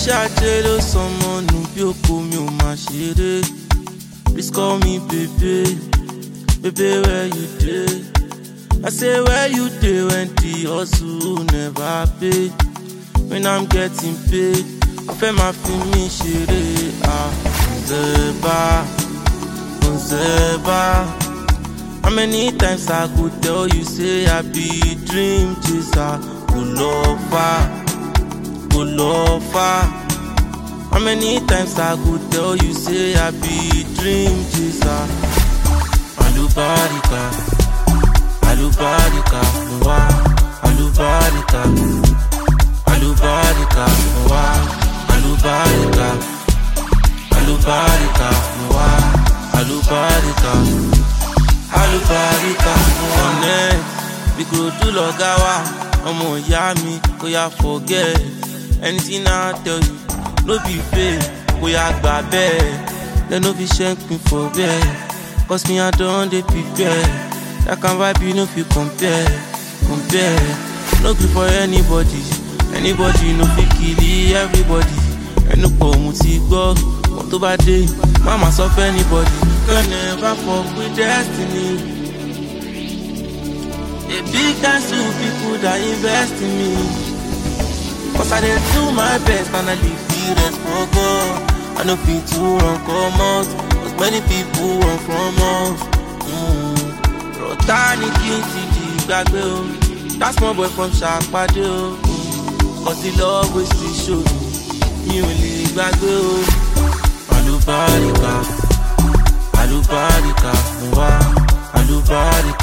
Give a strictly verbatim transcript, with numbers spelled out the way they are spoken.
ṣáájú ló sọmọ nù bí oko mi ò máa ṣeré. Please call me baby, baby where you dey? I say where you dey when the hustle never pay. When I'm getting paid, I fẹ́ máa fi mí ṣeré. Ah, Nzeba, Nzeba. How many times I could tell you say I be dream chaser, good lover, good lover. How many times I could tell you say I be dream chaser. Alubarika, alubarika, wa, alubarika, alubarika, wa, alubarika, alubarika, wa, alubarika. Alubarika, connect. We go do logawa, ọmọ ìyá mi, kò yá forget. Anything I tell you, no be fake, kò yá gbà bẹ́ẹ̀. They no be shank me for bed, cause me I don dey prepare. That kind vibe you no fit compare, compare. No gree for anybody, anybody no fit kill everybody. Ẹnu pọ̀ mo ti gbọ́, mo tó bá dé, mama sọ fẹ́ anybody. Can never fuck with destiny. A big thanks to people that invest in me. Cause I did do my best and I leave the rest for God. I know people run come out, cause many people run from us. Mm. Rotani King T D gbàgbé o. That's my boy from Shakpade o. Cause the love will still show me. Mi ò lè gbàgbé o. Alubarika, alubarika, wa, alubarika.